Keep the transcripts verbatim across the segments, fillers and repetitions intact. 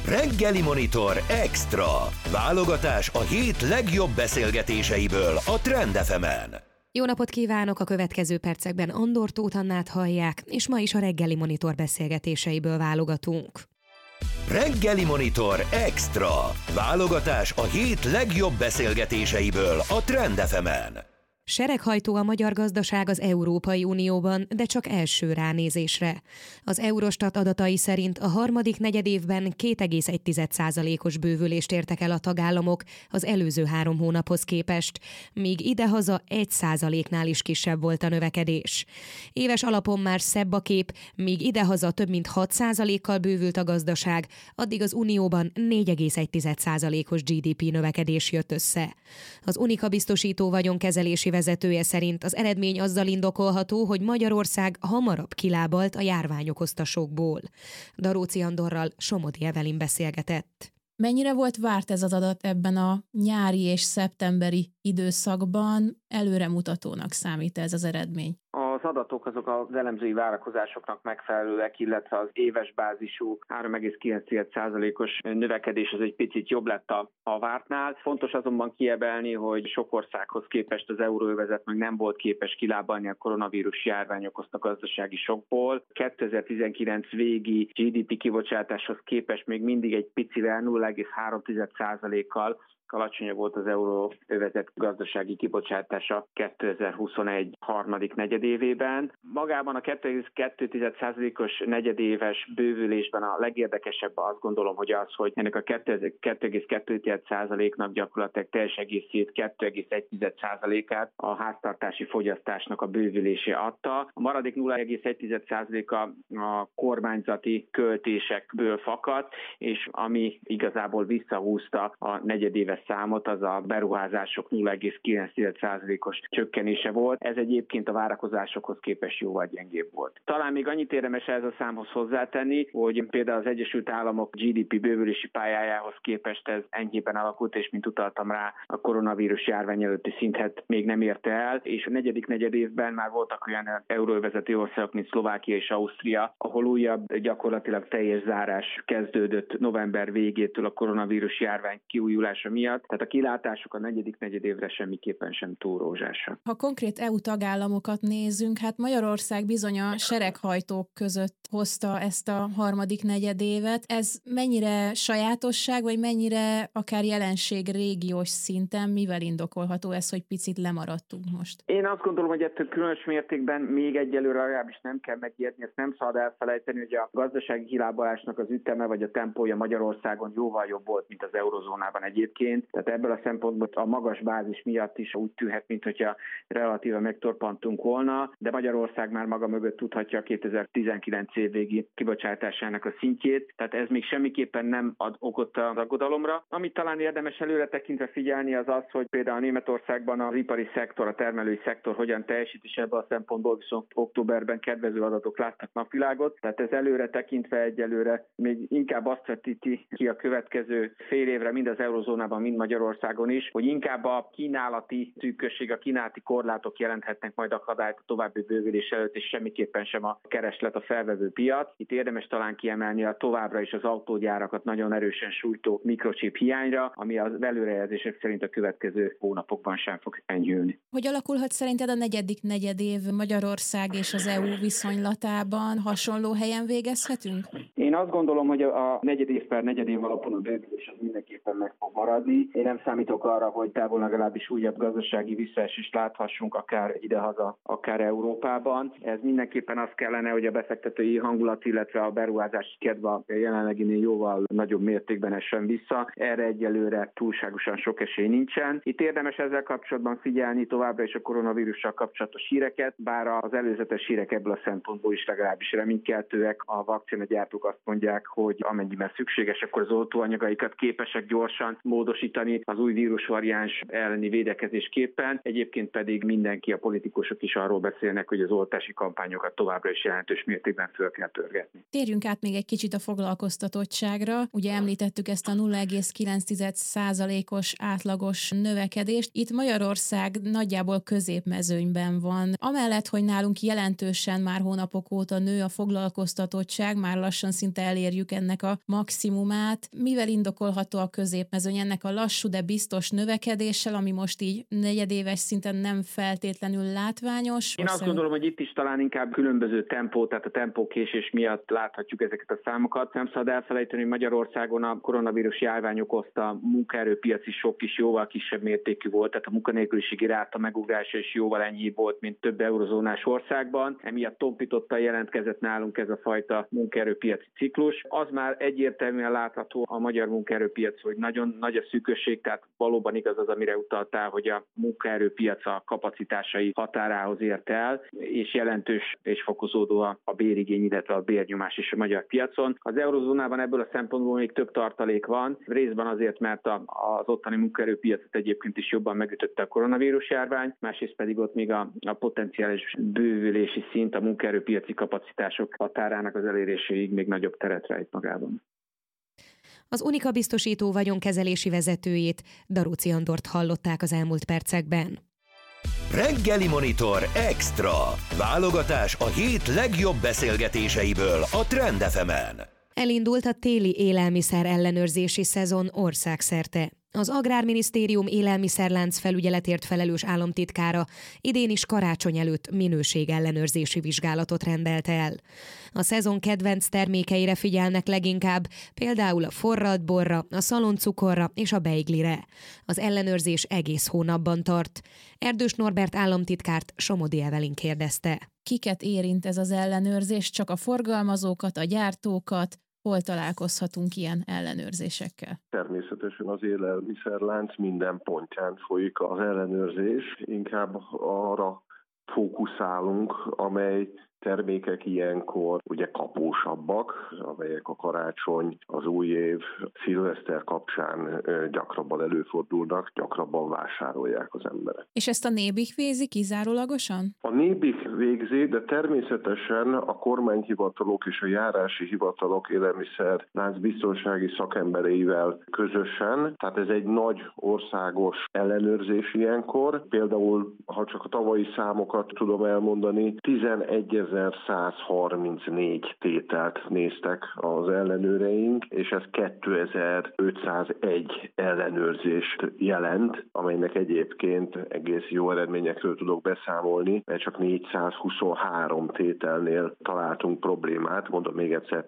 Reggeli Monitor Extra. Válogatás a hét legjobb beszélgetéseiből a Trend ef emen. Jó napot kívánok! A következő percekben Andor Tóth Annát hallják, és ma is a Reggeli Monitor beszélgetéseiből válogatunk. Reggeli Monitor Extra. Válogatás a hét legjobb beszélgetéseiből a Trend ef emen. Sereghajtó a magyar gazdaság az Európai Unióban, de csak első ránézésre. Az Eurostat adatai szerint a harmadik negyedévben két egész egy százalékos bővülést értek el a tagállamok az előző három hónaphoz képest, míg idehaza egy százaléknál is kisebb volt a növekedés. Éves alapon már szebb a kép, míg idehaza több mint hat százalékkal bővült a gazdaság, addig az Unióban négy egész egy százalékos gé dé pé növekedés jött össze. Az Unica biztosító vagyonkezelési vezetője szerint az eredmény azzal indokolható, hogy Magyarország hamarabb kilábalt a járvány okozta sokból. Daróczi Andorral Somodi Evelyn beszélgetett. Mennyire volt várt ez az adat ebben a nyári és szeptemberi időszakban? Előremutatónak számít ez az eredmény? Az adatok azok az elemzői várakozásoknak megfelelőek, illetve az éves bázisú három egész kilenc százalékos növekedés az egy picit jobb lett a, a vártnál. Fontos azonban kiemelni, hogy sok országhoz képest az euróövezet meg nem volt képes kilábalni a koronavírus járvány okozta gazdasági sokból. kétezer-tizenkilenc végi gé dé pé kibocsátáshoz képest még mindig egy picivel nulla egész három százalékkal alacsonyabb volt az euróövezet gazdasági kibocsátása kétezer-huszonegy harmadik negyedévében. Magában a két egész kettő százalékos negyedéves bővülésben a legérdekesebb azt gondolom, hogy az, hogy ennek a két egész kettő százaléknak gyakorlatilag teljes egészét, két egész egy százalékát a háztartási fogyasztásnak a bővülésé adta. A maradék nulla egész egy százaléka a kormányzati költésekből fakadt, és ami igazából visszahúzta a negyedéves számot, az a beruházások nulla egész kilenc százalékos csökkenése volt. Ez egyébként a várakozásokhoz képest jóval gyengébb volt. Talán még annyit érdemes ez a számhoz hozzátenni, hogy például az Egyesült Államok gé dé pé bővülési pályájához képest ez enyhében alakult, és mint utaltam rá, a koronavírus járvány előtti szintet még nem érte el, és a negyedik negyedévben már voltak olyan euróövezeti országok, mint Szlovákia és Ausztria, ahol újabb gyakorlatilag teljes zárás kezdődött november végétől a koronavírus járvány kiújulása miatt. Tehát a kilátások a negyedik negyedévre semmiképpen sem túl rózsásak. Ha konkrét é u tagállamokat nézzünk, hát Magyarország bizony a sereghajtók között hozta ezt a harmadik negyedévet. Ez mennyire sajátosság, vagy mennyire akár jelenség régiós szinten, mivel indokolható ez, hogy picit lemaradtunk most? Én azt gondolom, hogy ettől különös mértékben még egyelőre legalábbis nem kell megijedni, ezt nem szabad elfelejteni, hogy a gazdasági kilábalásnak az üteme vagy a tempója Magyarországon jóval jobb volt, mint az eurozónában egyébként. Tehát ebből a szempontból a magas bázis miatt is úgy tűnhet, mintha relatíve megtorpantunk volna, de Magyarország már maga mögött tudhatja a kétezer-tizenkilenc év végi kibocsátásának a szintjét, tehát ez még semmiképpen nem ad okot az aggodalomra. Amit talán érdemes előre tekintve figyelni az az, hogy például Németországban az ipari szektor, a termelői szektor hogyan teljesít, és ebből a szempontból viszont októberben kedvező adatok láttak napvilágot, tehát ez előre tekintve egyelőre még inkább azt vetíti ki a következő fél évre mind az eurozónában, mind Magyarországon is, hogy inkább a kínálati szűkösség, a kínálati korlátok jelenthetnek majd akadályt a további bővülés előtt, és semmiképpen sem a kereslet, a felvevő piac. Itt érdemes talán kiemelni a továbbra is az autógyárakat nagyon erősen sújtó mikrochip hiányra, ami az előrejelzések szerint a következő hónapokban sem fog enyhülni. Hogy alakulhat szerinted a negyedik negyedév Magyarország és az é u viszonylatában? Hasonló helyen végezhetünk? Én azt gondolom, hogy a negyedév per negyedév alapon a bővülés az mindenképpen meg fog maradni. Én nem számítok arra, hogy távol legalábbis újabb gazdasági visszaesést láthassunk akár idehaza, akár Európában. Ez mindenképpen az kellene, hogy a befektetői hangulat, illetve a beruházási kedve a jelenleginél jóval nagyobb mértékben essen vissza. Erre egyelőre túlságosan sok esély nincsen. Itt érdemes ezzel kapcsolatban figyelni továbbra is a koronavírussal kapcsolatos híreket, bár az előzetes hírek ebből a szempontból is legalábbis reménykeltőek. A vakcinagyártók azt mondják, hogy amennyiben szükséges, akkor az oltóanyagaikat képesek gyorsan módosítani biztosítani az új vírusvariáns elleni védekezésképpen. Egyébként pedig mindenki, a politikusok is arról beszélnek, hogy az oltási kampányokat továbbra is jelentős mértékben föl kell pörgetni. Térjünk át még egy kicsit a foglalkoztatottságra. Ugye említettük ezt a nulla egész kilenc százalékos átlagos növekedést. Itt Magyarország nagyjából középmezőnyben van. Amellett, hogy nálunk jelentősen már hónapok óta nő a foglalkoztatottság, már lassan szinte elérjük ennek a maximumát. Mivel indokolható a középmezőny ennek a lassú, de biztos növekedéssel, ami most így negyedéves szinten nem feltétlenül látványos? Én azt gondolom, hogy itt is talán inkább különböző tempó, tehát a tempókésés miatt láthatjuk ezeket a számokat. Nem szabad elfelejteni, hogy Magyarországon a koronavírus járvány okozta munkaerőpiaci sok is jóval kisebb mértékű volt, tehát a munkanélküliségi ráta megugrása is jóval ennyi volt, mint több eurozónás országban. Emiatt tompítottan jelentkezett nálunk ez a fajta munkaerőpiaci ciklus. Az már egyértelműen látható a magyar munkaerőpiac, hogy nagyon nagy a szűkösség, tehát valóban igaz az, amire utaltál, hogy a munkaerőpiac a kapacitásai határához ért el, és jelentős és fokozódó a bérigény, illetve a bérnyomás is a magyar piacon. Az eurozónában ebből a szempontból még több tartalék van, részben azért, mert az ottani munkaerőpiacot egyébként is jobban megütötte a koronavírus járvány, másrészt pedig ott még a, a potenciális bővülési szint, a munkaerőpiaci kapacitások határának az eléréséig még nagyobb teret rejt magában. Az Unica biztosító vagyonkezelési vezetőjét, Daróczi Andort hallották az elmúlt percekben. Reggeli Monitor Extra. Válogatás a hét legjobb beszélgetéseiből a Trend ef emen. Elindult a téli élelmiszer ellenőrzési szezon országszerte. Az Agrárminisztérium élelmiszerlánc felügyeletért felelős államtitkára idén is karácsony előtt minőségellenőrzési vizsgálatot rendelt el. A szezon kedvenc termékeire figyelnek leginkább, például a forralt borra, a szaloncukorra és a beiglire. Az ellenőrzés egész hónapban tart. Erdős Norbert államtitkárt Somodi Evelin kérdezte. Kiket érint ez az ellenőrzés? Csak a forgalmazókat, a gyártókat? Hol találkozhatunk ilyen ellenőrzésekkel? Természetesen az élelmiszerlánc minden pontján folyik az ellenőrzés. Inkább arra fókuszálunk, amely termékek ilyenkor ugye kapósabbak, amelyek a karácsony, az új év, szilveszter kapcsán gyakrabban előfordulnak, gyakrabban vásárolják az emberek. És ezt a Nébik végzi kizárólagosan? A Nébik végzi, de természetesen a kormányhivatalok és a járási hivatalok élelmiszer láncbiztonsági szakembereivel közösen, tehát ez egy nagy országos ellenőrzés ilyenkor. Például, ha csak a tavalyi számokat tudom elmondani, tizenegyezer-százharmincnégy tételt néztek az ellenőreink, és ez kétezer-ötszázegy ellenőrzést jelent, amelynek egyébként egész jó eredményekről tudok beszámolni, mert csak négyszázhuszonhárom tételnél találtunk problémát, mondom még egyszer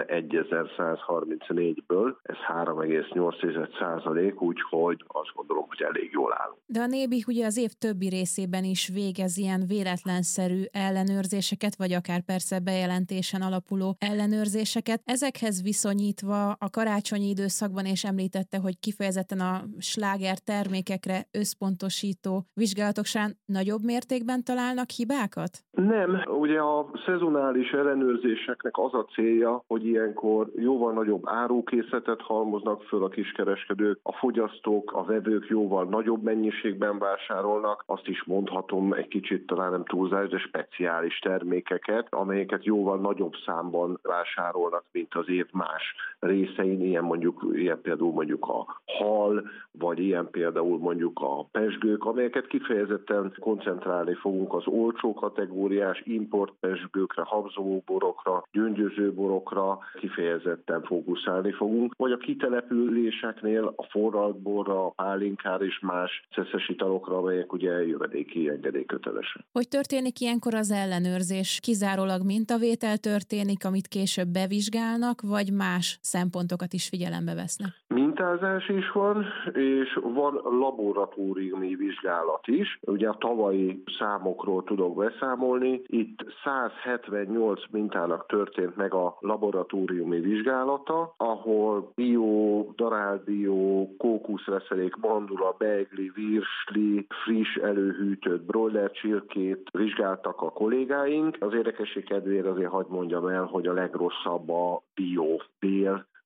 tizenegyezer-százharmincnégyből, ez három egész nyolc százalék, úgyhogy azt gondolom, hogy elég jól áll. De a Nébik ugye az év többi részében is végez ilyen véletlenszerű ellenőrzéseket, vagy akár persze bejelentésen alapuló ellenőrzéseket. Ezekhez viszonyítva a karácsonyi időszakban, és említette, hogy kifejezetten a sláger termékekre összpontosító vizsgálatok során nagyobb mértékben találnak hibákat? Nem, ugye a szezonális ellenőrzéseknek az a célja, hogy ilyenkor jóval nagyobb árukészletet halmoznak föl a kiskereskedők, a fogyasztók, a vevők jóval nagyobb mennyiségben vásárolnak, azt is mondhatom egy kicsit talán nem túlzás, de speciális termékeket, amelyeket jóval nagyobb számban vásárolnak, mint az év más részein, ilyen mondjuk, ilyen például mondjuk a hal, vagy ilyen például mondjuk a pezsgők, amelyeket kifejezetten koncentrálni fogunk az olcsó kategóriás import pezsgőkre, habzóborokra, gyöngyözőborokra kifejezetten fókuszálni fogunk, vagy a kitelepüléseknél a forralt borra, a pálinkára és más szeszes italokra, amelyek ugye jövedéki engedélykötelesek. Hogy történik ilyenkor az ellenőrzés? Kizárólag mintavétel történik, amit később bevizsgálnak, vagy más szempontokat is figyelembe vesznek? Mintázás is van, és van laboratóriumi vizsgálat is. Ugye a tavalyi számokról tudok beszámolni. Itt százhetvennyolc mintának történt meg a laboratóriumi vizsgálata, ahol bio, darálbió, kókuszreszelék, mandula, beigli, virsli, friss előhűtött broiler csirkét vizsgáltak a kollégáink. Az érdekesség kedvéért azért hadd mondjam el, hogy a legrosszabb a bio bél,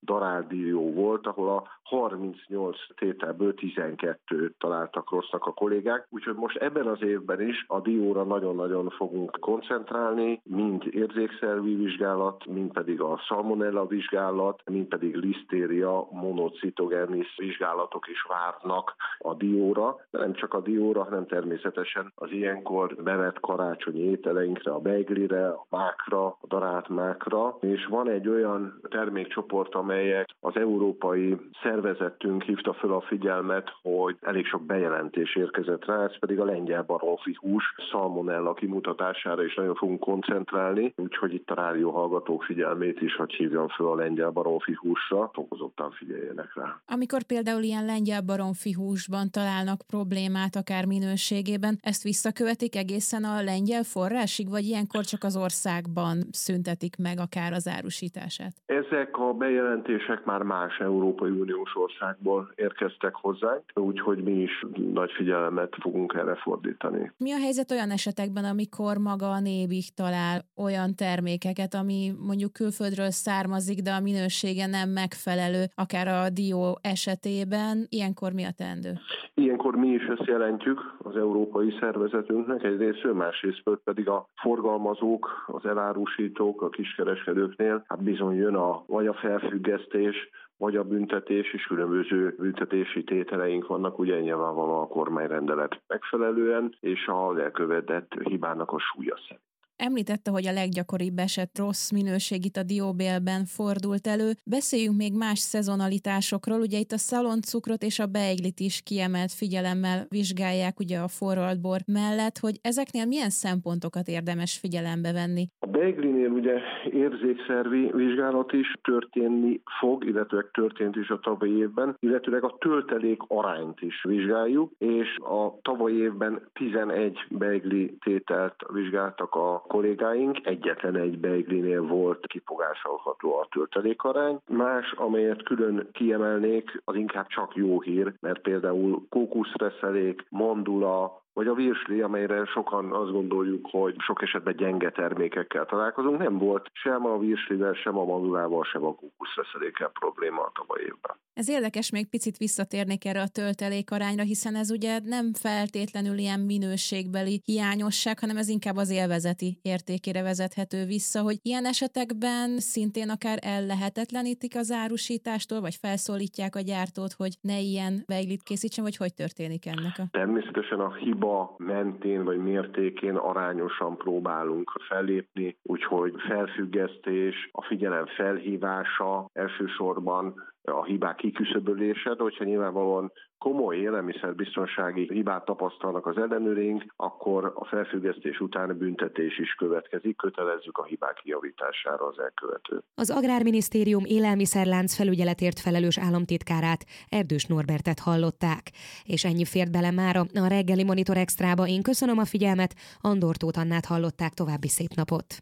daráldió volt, ahol a harmincnyolc tételből tizenkettőt találtak rossznak a kollégák, úgyhogy most ebben az évben is a dióra nagyon-nagyon fogunk koncentrálni, mind érzékszervi vizsgálat, mind pedig a salmonella vizsgálat, mind pedig lisztéria, monocitogenis vizsgálatok is várnak a dióra, de nem csak a dióra, hanem természetesen az ilyenkor bevett karácsonyi ételeinkre, a beiglire, a mákra, a darált mákra, és van egy olyan termékcsoport, amelyek az európai szervezetünk hívta föl a figyelmet, hogy elég sok bejelentés érkezett rá, ez pedig a lengyel baromfi hús salmonella kimutatására is nagyon fogunk koncentrálni, úgyhogy itt a rádió hallgatók figyelmét is, hogy hívjam föl a lengyel baromfi húsra, fokozottan figyeljenek rá. Amikor például ilyen lengyel baromfi húsban találnak problémát, akár minőségében, ezt visszakövetik egészen a lengyel forrásig, vagy ilyenkor csak az országban szüntetik meg akár az árusítását? Ezek a bejelentések már más Európai Uniós országból érkeztek hozzánk, úgyhogy mi is nagy figyelmet fogunk erre fordítani. Mi a helyzet olyan esetekben, amikor maga a Nébih talál olyan termékeket, ami mondjuk külföldről származik, de a minősége nem megfelelő, akár a dió esetében, ilyenkor mi a teendő? Ilyenkor mi is ezt jelentjük az európai szervezetünknek, egyrészt, másrészt pedig a forgalmazók, az elárusítók, a kiskereskedőknél, hát bizony jön a, vagy a felfüggesztés, vagy a büntetés, és különböző büntetési tételeink vannak, ugye nyilvánvalóan a kormányrendelet megfelelően, és az elkövetett hibának a súlya szerint. Említette, hogy a leggyakoribb eset rossz minőség itt a dióbélben fordult elő. Beszéljünk még más szezonalitásokról. Ugye itt a szaloncukrot és a beiglit is kiemelt figyelemmel vizsgálják ugye a forralt bor mellett, hogy ezeknél milyen szempontokat érdemes figyelembe venni? A beiglinél ugye érzékszervi vizsgálat is történni fog, illetve történt is a tavalyi évben, illetőleg a töltelék arányt is vizsgáljuk, és a tavalyi évben tizenegy beigli tételt vizsgáltak a kollégáink, egyetlen egy beiglinél volt kifogásolható a töltelékarány. Más, amelyet külön kiemelnék, az inkább csak jó hír, mert például kókuszreszelék, mandula, vagy a virsli, amelyre sokan azt gondoljuk, hogy sok esetben gyenge termékekkel találkozunk, nem volt sem a virslivel, sem a mandulával, sem a kókuszreszelékkel probléma a tavalyi évben. Ez érdekes, még picit visszatérnék erre a töltelékarányra, hiszen ez ugye nem feltétlenül ilyen minőségbeli hiányosság, hanem ez inkább az élvezeti értékére vezethető vissza, hogy ilyen esetekben szintén akár ellehetetlenítik az árusítástól, vagy felszólítják a gyártót, hogy ne ilyen beiglit készítsen, vagy hogy történik ennek a... Természetesen a hiba mentén vagy mértékén arányosan próbálunk fellépni, úgyhogy felfüggesztés, a figyelem felhívása elsősorban a hibák kiküszöbölése, de hogyha nyilvánvalóan komoly élelmiszerbiztonsági hibát tapasztalnak az ellenőreink, akkor a felfüggesztés után büntetés is következik, kötelezzük a hibák kijavítására az elkövetőt. Az Agrárminisztérium élelmiszerlánc felügyeletért felelős államtitkárát, Erdős Norbertet hallották. És ennyi fért bele mára a reggeli Monitor Extrába. Én köszönöm a figyelmet, Andor Tóth Annát hallották, további szép napot.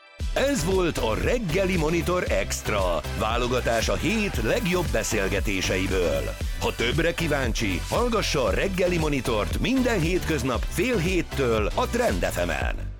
Ez volt a reggeli Monitor Extra, válogatás a hét legjobb beszélgetéseiből. Ha többre kíváncsi, hallgassa a reggeli Monitort minden hétköznap fél héttől a Trend ef emen.